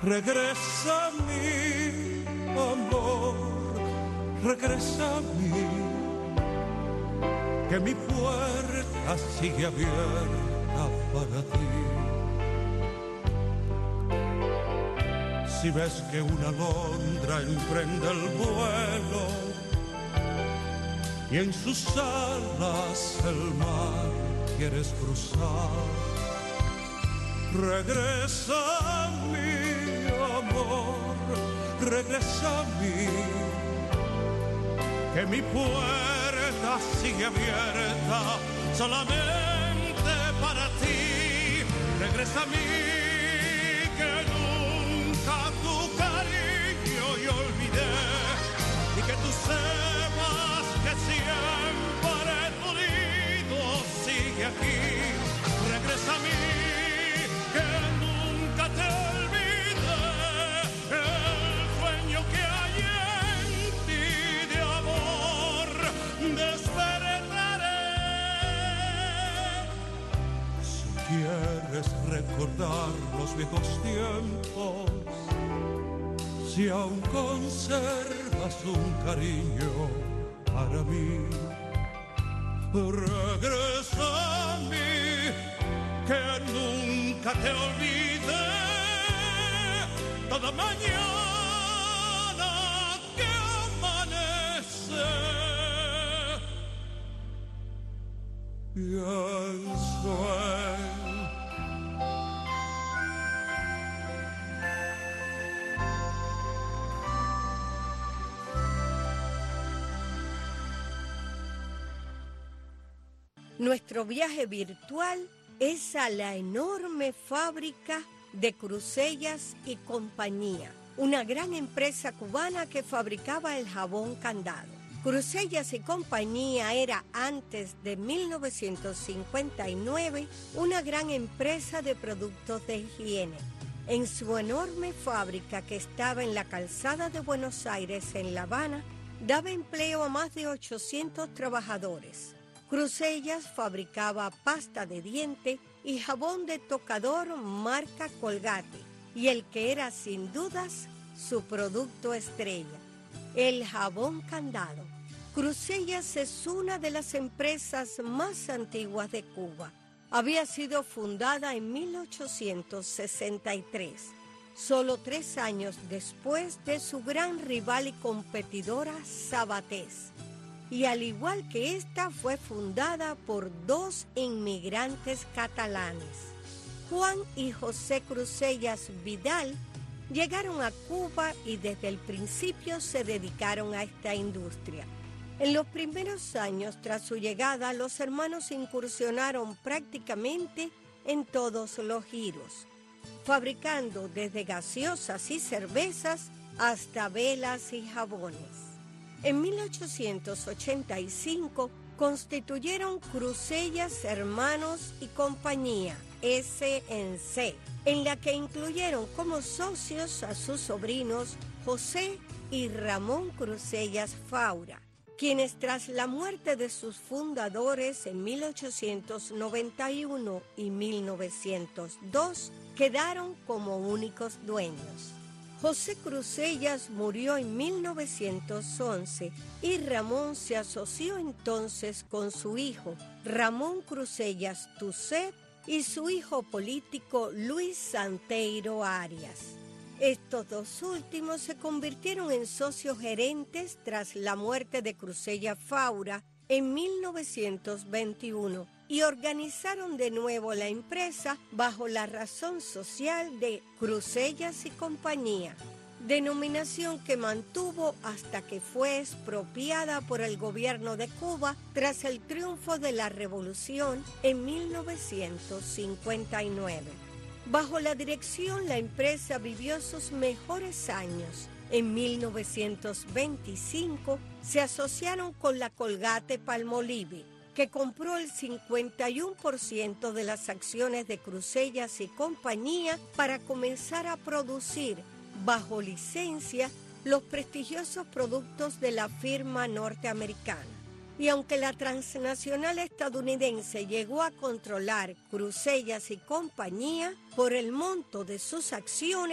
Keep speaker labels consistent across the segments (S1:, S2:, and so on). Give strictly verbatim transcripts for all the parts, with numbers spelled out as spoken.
S1: Regresa mi amor, regresa a mí, que mi puerta sigue abierta para ti. Si ves que una alondra emprende el vuelo y en sus alas el mar quieres cruzar, regresa a mi amor, regresa a mí, que mi puerta sigue abierta solamente para ti. Regresa a mí, que nunca tu cariño yo olvidé, y que tú sepas que siempre tu nido sigue aquí. Regresa a mí, que nunca te olvidé, el sueño que hay en ti de amor despertaré. Si quieres recordar los viejos tiempos, si aún conservas un cariño para mí, regresa a mí, que nunca te olvide. Toda mañana que amanece, pienso en
S2: nuestro viaje virtual es a la enorme fábrica de Crusellas y Compañía, una gran empresa cubana que fabricaba el jabón Candado. Crusellas y Compañía era antes de mil novecientos cincuenta y nueve una gran empresa de productos de higiene. En su enorme fábrica, que estaba en la calzada de Buenos Aires, en La Habana, daba empleo a más de ochocientos trabajadores. Crusellas fabricaba pasta de diente y jabón de tocador marca Colgate, y el que era sin dudas su producto estrella, el jabón Candado. Crusellas es una de las empresas más antiguas de Cuba. Había sido fundada en mil ochocientos sesenta y tres, solo tres años después de su gran rival y competidora Sabatés. Y al igual que esta, fue fundada por dos inmigrantes catalanes. Juan y José Crusellas Vidal llegaron a Cuba y desde el principio se dedicaron a esta industria. En los primeros años tras su llegada, los hermanos incursionaron prácticamente en todos los giros, fabricando desde gaseosas y cervezas hasta velas y jabones. En mil ochocientos ochenta y cinco constituyeron Crusellas Hermanos y Compañía, S N C, en la que incluyeron como socios a sus sobrinos José y Ramón Crusellas Faura, quienes tras la muerte de sus fundadores en mil ochocientos noventa y uno y mil novecientos dos quedaron como únicos dueños. José Crusellas murió en mil novecientos once y Ramón se asoció entonces con su hijo Ramón Crusellas Tucet y su hijo político Luis Santeiro Arias. Estos dos últimos se convirtieron en socios gerentes tras la muerte de Crusellas Faura en mil novecientos veintiuno y organizaron de nuevo la empresa bajo la razón social de Crusellas y Compañía, denominación que mantuvo hasta que fue expropiada por el gobierno de Cuba tras el triunfo de la revolución en mil novecientos cincuenta y nueve. Bajo la dirección, la empresa vivió sus mejores años. En mil novecientos veinticinco se asociaron con la Colgate Palmolive, que compró el cincuenta y uno por ciento de las acciones de Crusellas y Compañía para comenzar a producir, bajo licencia, los prestigiosos productos de la firma norteamericana. Y aunque la transnacional estadounidense llegó a controlar Crusellas y Compañía por el monto de sus acciones,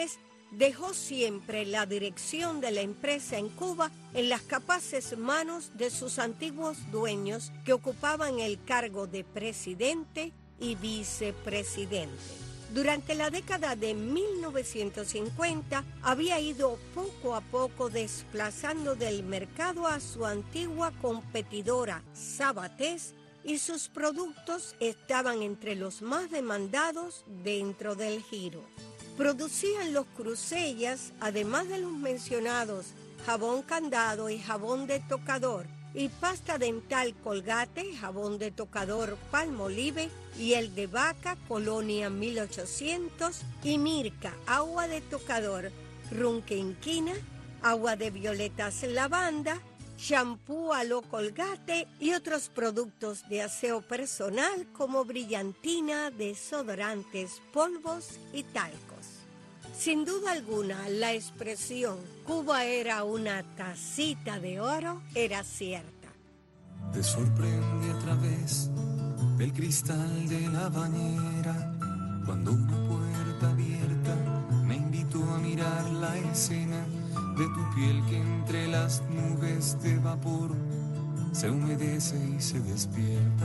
S2: dejó siempre la dirección de la empresa en Cuba en las capaces manos de sus antiguos dueños que ocupaban el cargo de presidente y vicepresidente. Durante la década de mil novecientos cincuenta había ido poco a poco desplazando del mercado a su antigua competidora Sabatés y sus productos estaban entre los más demandados dentro del giro. Producían los Crusellas, además de los mencionados jabón Candado y jabón de tocador, y pasta dental Colgate, jabón de tocador Palmolive y el de vaca Colonia mil ochocientos, y Mirka, agua de tocador Runquenquina, agua de violetas Lavanda, shampoo Alo Colgate y otros productos de aseo personal como brillantina, desodorantes, polvos y talcos. Sin duda alguna, la expresión Cuba era una tacita de oro era cierta.
S3: Te sorprende a través del cristal de la bañera cuando una puerta abierta me invitó a mirar la escena de tu piel que entre las nubes de vapor se humedece y se despierta.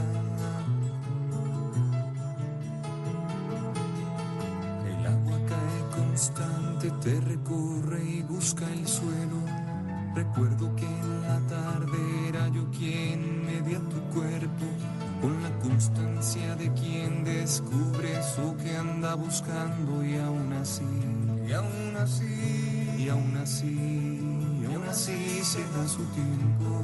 S3: El agua cae constante, te recorre y busca el suelo. Recuerdo que en la tarde era yo quien medía tu cuerpo con la constancia de quien descubre eso que anda buscando y aún así, y aún así, y aún así, y aún así se da su tiempo.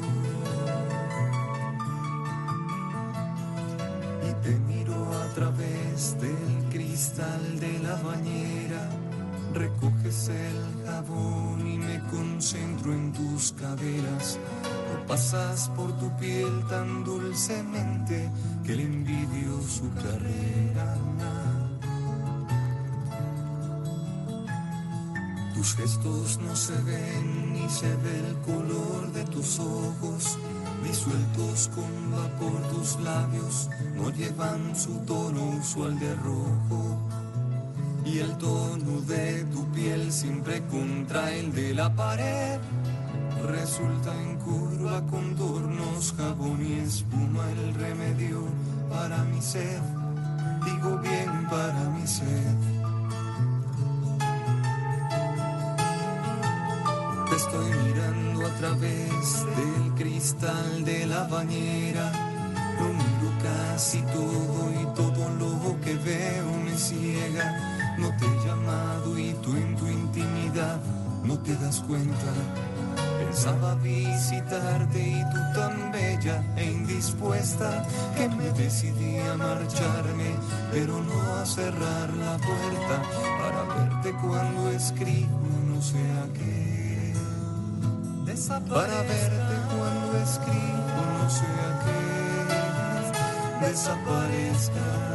S3: Y te miro a través del cristal de la bañera. Recoges el jabón y me concentro en tus caderas. O pasas por tu piel tan dulcemente que le envidio su carrera. Tus gestos no se ven ni se ve el color de tus ojos. Disueltos con vapor tus labios no llevan su tono usual de rojo. Y el tono de tu piel siempre contra el de la pared resulta en curva, contornos, jabón y espuma el remedio para mi sed, digo bien para mi sed. Te estoy mirando a través del cristal de la bañera. Lo miro casi todo y todo lo que veo me ciega. No te he llamado y tú en tu intimidad no te das cuenta. Pensaba visitarte y tú tan bella e indispuesta que me decidí a marcharme, pero no a cerrar la puerta para verte cuando escribo no sé a qué. Para verte cuando escribo no sé a qué. Desaparezca.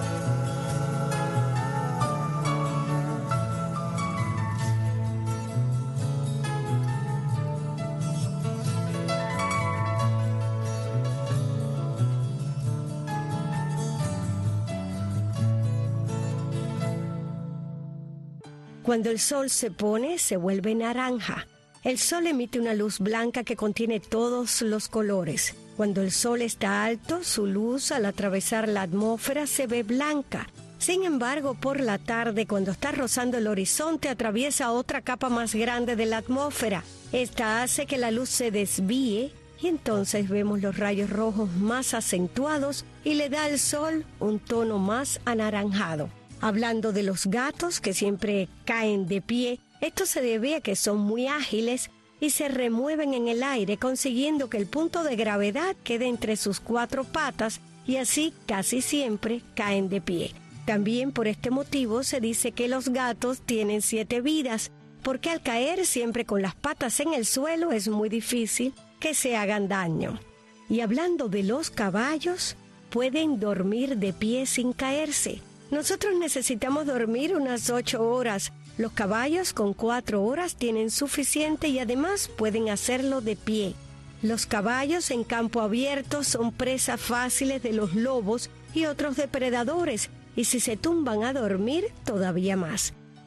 S2: Cuando el sol se pone, se vuelve naranja. El sol emite una luz blanca que contiene todos los colores. Cuando el sol está alto, su luz al atravesar la atmósfera se ve blanca. Sin embargo, por la tarde, cuando está rozando el horizonte, atraviesa otra capa más grande de la atmósfera. Esta hace que la luz se desvíe y entonces vemos los rayos rojos más acentuados y le da al sol un tono más anaranjado. Hablando de los gatos que siempre caen de pie, esto se debe a que son muy ágiles y se remueven en el aire, consiguiendo que el punto de gravedad quede entre sus cuatro patas y así casi siempre caen de pie. También por este motivo se dice que los gatos tienen siete vidas, porque al caer siempre con las patas en el suelo es muy difícil que se hagan daño. Y hablando de los caballos, pueden dormir de pie sin caerse. Nosotros necesitamos dormir unas ocho horas. Los caballos con cuatro horas tienen suficiente y además pueden hacerlo de pie. Los caballos en campo abierto son presas fáciles de los lobos y otros depredadores, y si se tumban a dormir, todavía más.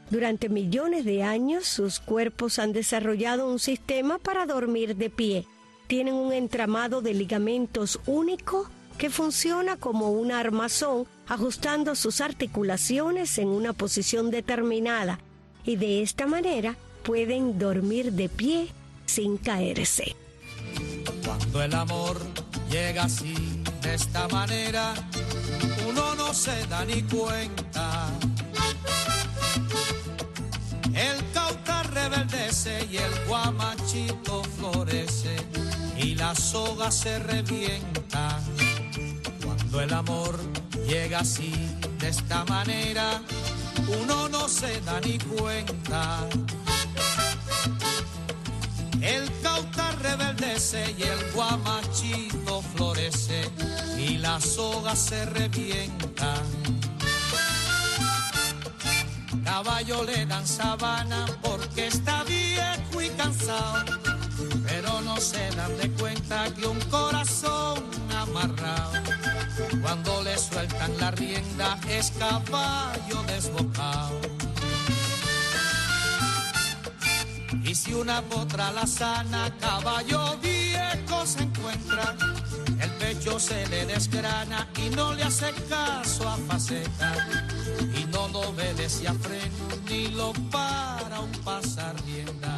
S2: Durante millones de años, sus cuerpos han desarrollado un sistema para dormir de pie. Tienen un entramado de ligamentos único que funciona como un armazón, ajustando sus articulaciones en una posición determinada, y de esta manera pueden dormir de pie sin caerse.
S1: Cuando el amor llega así, de esta manera, uno no se da ni cuenta. El cauca rebeldece y el guamachito florece y la soga se revienta. Cuando el amor llega así, de esta manera, uno no se da ni cuenta. El cauca rebeldece y el guamachito florece y la soga se revienta. Caballo le dan sabana porque está viejo y cansado, pero no se dan de cuenta que un corazón amarrado, cuando le sueltan la rienda, es caballo desbocado. Y si una potra la sana, caballo viejo se encuentra, el pecho se le desgrana y no le hace caso a faceta, y no lo obedece a freno ni lo para un pasar rienda.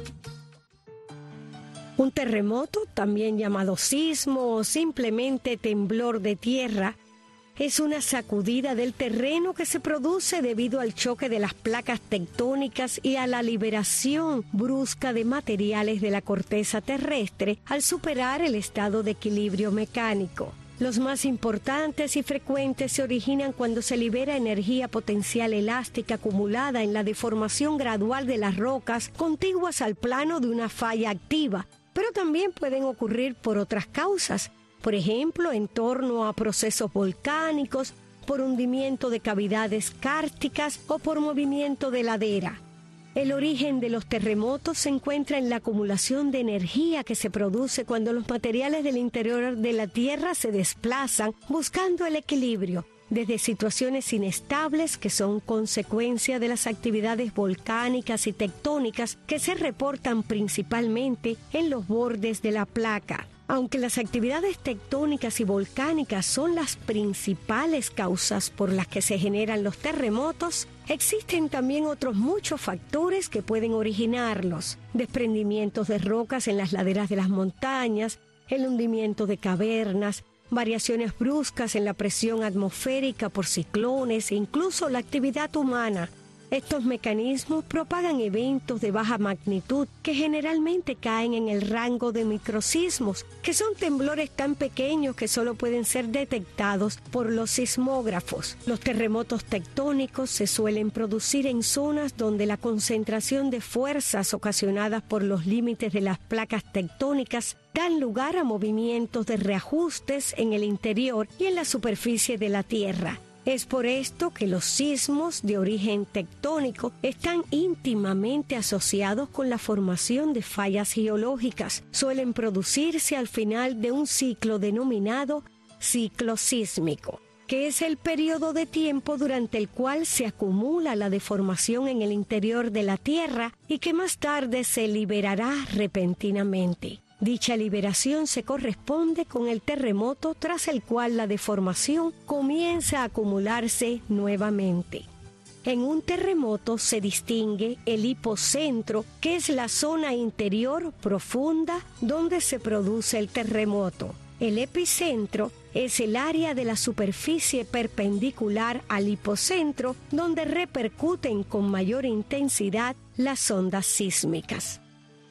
S2: Un terremoto, también llamado sismo o simplemente temblor de tierra, es una sacudida del terreno que se produce debido al choque de las placas tectónicas y a la liberación brusca de materiales de la corteza terrestre al superar el estado de equilibrio mecánico. Los más importantes y frecuentes se originan cuando se libera energía potencial elástica acumulada en la deformación gradual de las rocas contiguas al plano de una falla activa, pero también pueden ocurrir por otras causas. Por ejemplo, en torno a procesos volcánicos, por hundimiento de cavidades kársticas o por movimiento de ladera. El origen de los terremotos se encuentra en la acumulación de energía que se produce cuando los materiales del interior de la Tierra se desplazan buscando el equilibrio, desde situaciones inestables que son consecuencia de las actividades volcánicas y tectónicas que se reportan principalmente en los bordes de la placa. Aunque las actividades tectónicas y volcánicas son las principales causas por las que se generan los terremotos, existen también otros muchos factores que pueden originarlos: desprendimientos de rocas en las laderas de las montañas, el hundimiento de cavernas, variaciones bruscas en la presión atmosférica por ciclones e incluso la actividad humana. Estos mecanismos propagan eventos de baja magnitud que generalmente caen en el rango de microsismos, que son temblores tan pequeños que solo pueden ser detectados por los sismógrafos. Los terremotos tectónicos se suelen producir en zonas donde la concentración de fuerzas ocasionadas por los límites de las placas tectónicas dan lugar a movimientos de reajustes en el interior y en la superficie de la Tierra. Es por esto que los sismos de origen tectónico están íntimamente asociados con la formación de fallas geológicas. Suelen producirse al final de un ciclo denominado ciclo sísmico, que es el periodo de tiempo durante el cual se acumula la deformación en el interior de la Tierra y que más tarde se liberará repentinamente. Dicha liberación se corresponde con el terremoto tras el cual la deformación comienza a acumularse nuevamente. En un terremoto se distingue el hipocentro, que es la zona interior profunda donde se produce el terremoto. El epicentro es el área de la superficie perpendicular al hipocentro donde repercuten con mayor intensidad las ondas sísmicas.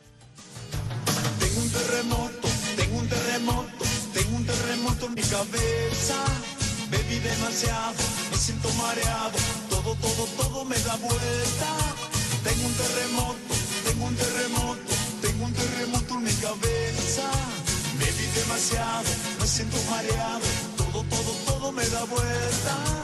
S3: Tengo un terremoto, tengo un terremoto, tengo un terremoto en mi cabeza. Bebí demasiado, me siento mareado, todo, todo, todo me da vuelta. Tengo un terremoto, tengo un terremoto, tengo un terremoto en mi cabeza. Bebí demasiado, me siento mareado, todo, todo, todo me da vuelta.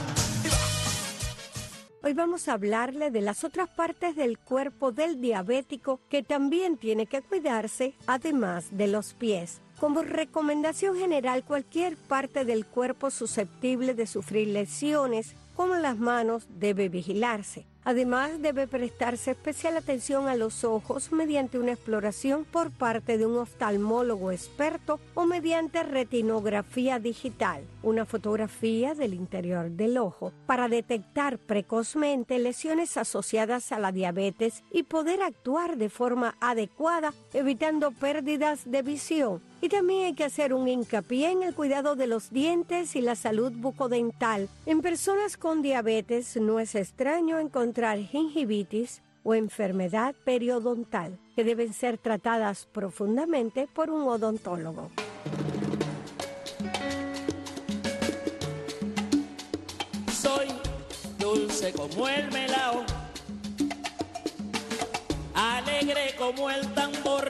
S2: Hoy vamos a hablarle de las otras partes del cuerpo del diabético que también tiene que cuidarse, además de los pies. Como recomendación general, cualquier parte del cuerpo susceptible de sufrir lesiones como las manos debe vigilarse. Además, debe prestarse especial atención a los ojos mediante una exploración por parte de un oftalmólogo experto o mediante retinografía digital, una fotografía del interior del ojo, para detectar precozmente lesiones asociadas a la diabetes y poder actuar de forma adecuada, evitando pérdidas de visión. Y también hay que hacer un hincapié en el cuidado de los dientes y la salud bucodental. En personas con diabetes no es extraño encontrar gingivitis o enfermedad periodontal, que deben ser tratadas profundamente por un odontólogo.
S4: Soy dulce como el melao, alegre como el tambor.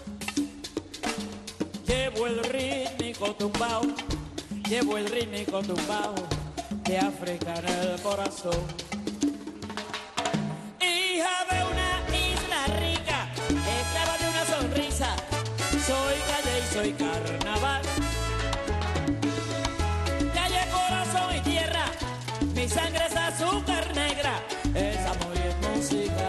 S4: Llevo el rítmico tumbao, llevo el rítmico tumbao de África en el corazón. Hija de una isla rica, esclava de una sonrisa, soy calle y soy carnaval. Calle, corazón y tierra, mi sangre es azúcar negra, es amor y es música.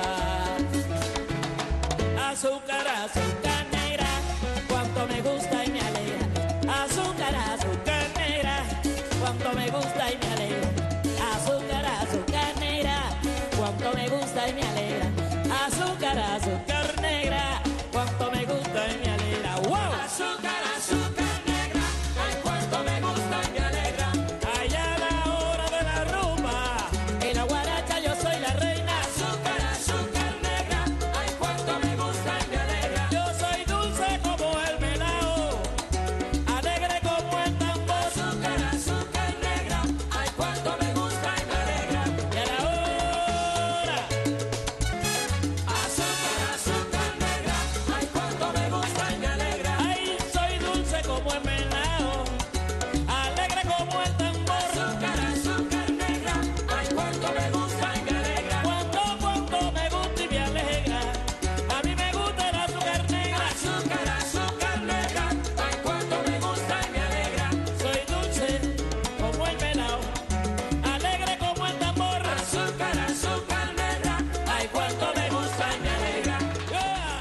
S4: Azúcar, azúcar negra, cuánto me gusta y me alegra. Azúcar, azúcar negra, cuánto me gusta y me alegra. Azúcar, azúcar negra, cuánto me gusta y me alegra. Azúcar, azúcar negra, cuánto me gusta y me alegra. ¡Wow! Azúcar, azúcar negra, ay, cuánto me gusta y me alegra. Allá a la hora de la rumba, en la guaracha yo soy la reina. Azúcar, azúcar negra, ay, cuánto me gusta y me alegra. Yo soy dulce como el melao, alegre como el tambor. Azúcar, azúcar negra, ay, cuánto me gusta y me alegra. Y a la hora, azúcar, azúcar negra, ay, cuánto me gusta y me alegra. Ay, soy dulce como el melao, alegre como el tambor. Azúcar, azúcar negra, ay, cuánto me gusta y me alegra. Cuánto, cuánto me gusta y me alegra. A mí me gusta el azúcar negra. Azúcar, azúcar negra, ay, cuánto me gusta y me alegra. Soy dulce como el melao, alegre como el tambor. Azúcar, azúcar negra, ay, cuánto me gusta y me alegra. Yeah.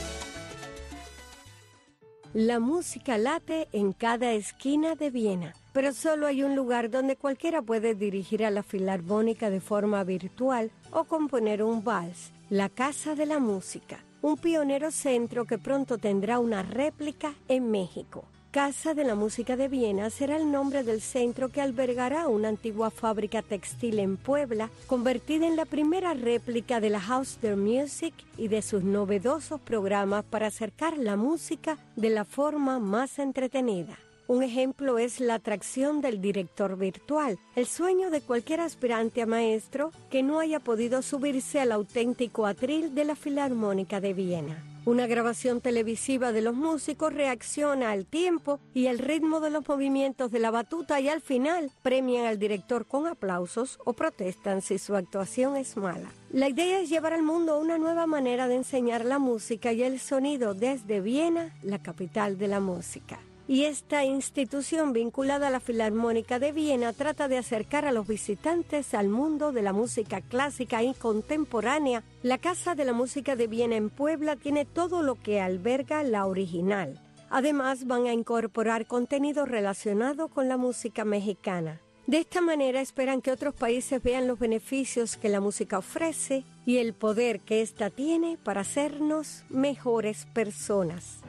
S2: La música late en cada esquina de Viena, pero solo hay un lugar donde cualquiera puede dirigir a la filarmónica de forma virtual o componer un vals, la Casa de la Música, un pionero centro que pronto tendrá una réplica en México. Casa de la Música de Viena será el nombre del centro que albergará una antigua fábrica textil en Puebla, convertida en la primera réplica de la Haus der Musik y de sus novedosos programas para acercar la música de la forma más entretenida. Un ejemplo es la atracción del director virtual, el sueño de cualquier aspirante a maestro que no haya podido subirse al auténtico atril de la Filarmónica de Viena. Una grabación televisiva de los músicos reacciona al tiempo y el ritmo de los movimientos de la batuta y al final premian al director con aplausos o protestan si su actuación es mala. La idea es llevar al mundo una nueva manera de enseñar la música y el sonido desde Viena, la capital de la música. Y esta institución vinculada a la Filarmónica de Viena trata de acercar a los visitantes al mundo de la música clásica y contemporánea. La Casa de la Música de Viena en Puebla tiene todo lo que alberga la original. Además, van a incorporar contenido relacionado con la música mexicana. De esta manera esperan que otros países vean los beneficios que la música ofrece y el poder que ésta tiene para hacernos mejores personas.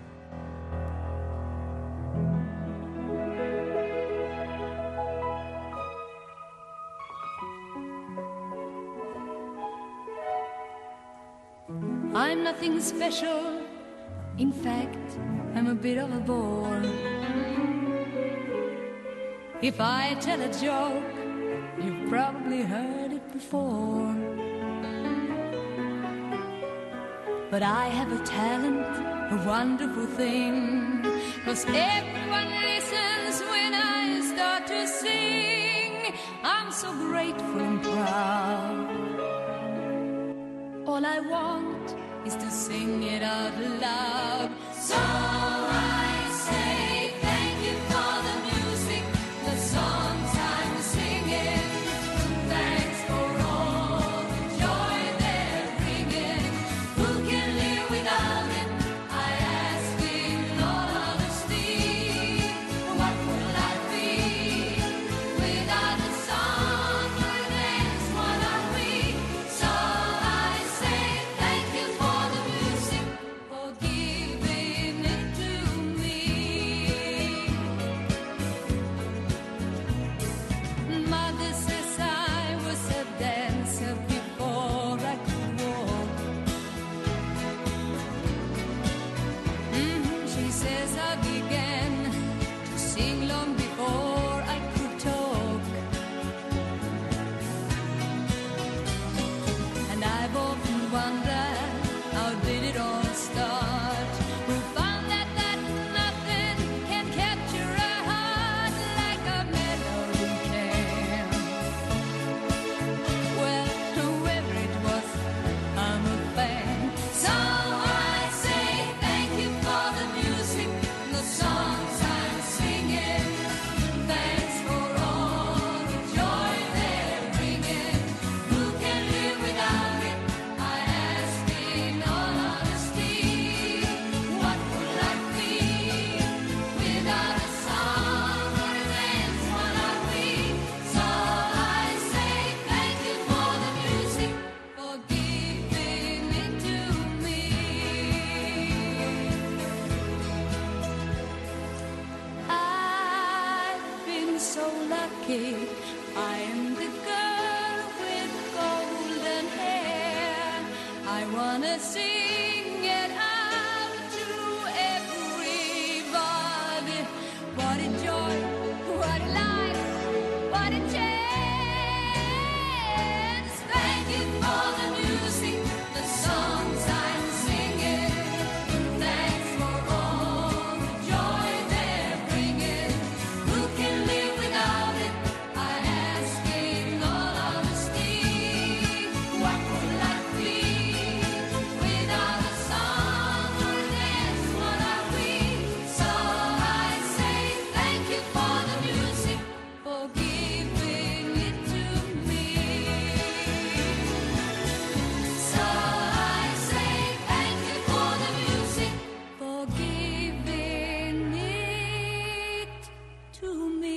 S5: I'm nothing special, in fact, I'm a bit of a bore. If I tell a joke, you've probably heard it before. But I have a talent, a wonderful thing, 'cause everyone listens when I start to sing. I'm so grateful and proud. All I want is to sing it out loud. So I say thank you for the music, the songs I'm singing. I wanna sing it out to everybody. What a joy, what a life, what a chance. Thank you for the music, the songs I'm singing. Thanks for all the joy they're bringing. Who can live without it? I ask in all honesty. What would life be without a song or dance? What are we? So I say thank you for the music, for giving it to me. So I say thank you for the music, for giving it to me.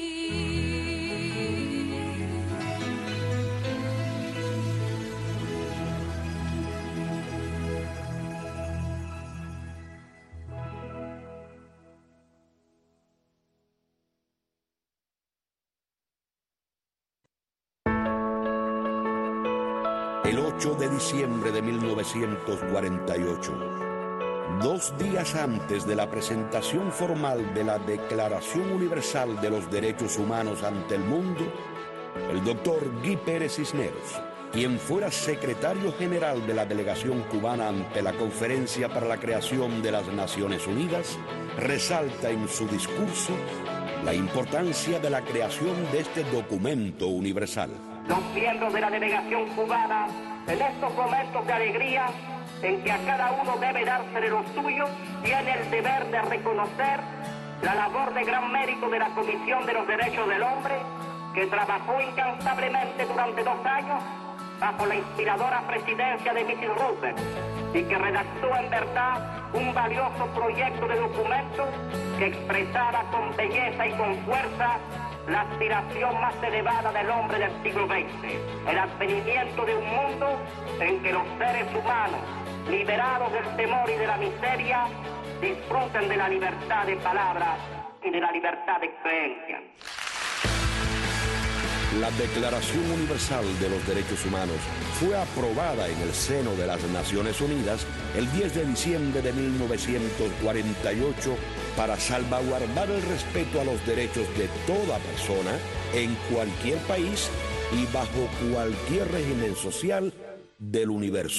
S6: El ocho de diciembre de mil novecientos cuarenta y ocho, dos días antes de la presentación formal de la Declaración Universal de los Derechos Humanos ante el mundo, el doctor Guy Pérez Cisneros, quien fuera secretario general de la delegación cubana ante la Conferencia para la Creación de las Naciones Unidas, resalta en su discurso la importancia de la creación de este documento universal.
S7: Los miembros de la delegación cubana, en estos momentos de alegría en que a cada uno debe dársele lo suyo, tiene el deber de reconocer la labor de gran mérito de la Comisión de los Derechos del Hombre, que trabajó incansablemente durante dos años bajo la inspiradora presidencia de missus Roosevelt y que redactó en verdad un valioso proyecto de documento que expresaba con belleza y con fuerza la aspiración más elevada del hombre del siglo veinte, el advenimiento de un mundo en que los seres humanos, liberados del temor y de la miseria, disfruten de la libertad de palabra y de la libertad de creencia.
S6: La Declaración Universal de los Derechos Humanos fue aprobada en el seno de las Naciones Unidas el diez de diciembre de mil novecientos cuarenta y ocho para salvaguardar el respeto a los derechos de toda persona en cualquier país y bajo cualquier régimen social del universo.